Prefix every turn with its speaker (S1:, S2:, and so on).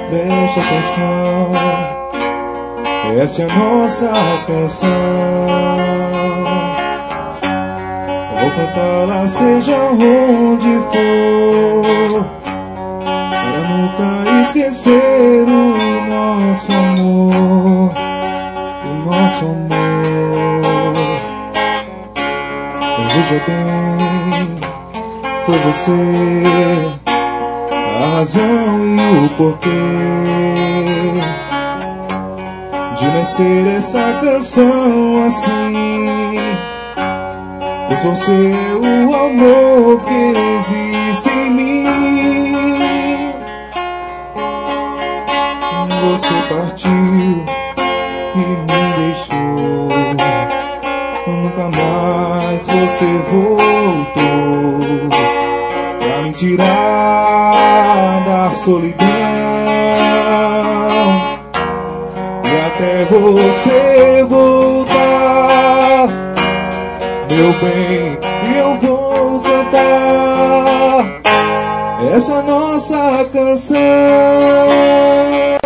S1: Preste atenção, essa é a nossa canção. Vou cantá-la seja onde for, para nunca esquecer o nosso amor, o nosso amor. Veja bem, foi você a razão e o porquê de nascer essa canção assim. Pois você é o amor que existe em mim. Você partiu e me deixou, nunca mais você voltou pra me tirar da solidão. E até você voltar, meu bem, eu vou cantar essa nossa canção.